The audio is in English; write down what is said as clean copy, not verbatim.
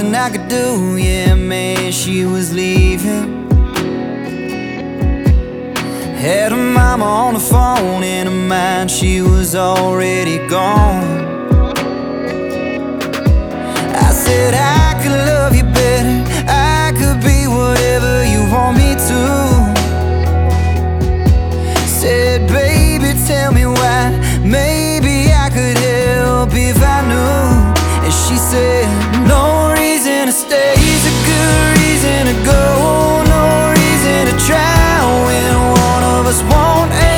nothing I could do. Yeah, man, she was leaving. Had her mama on the phone, in her mind she was already gone. I said I could love you better, I could be whatever you want me to. Said, baby, tell me why, maybe I could help if I knew. And she said, no reason to stay is a good reason to go. No reason to try when one of us won't.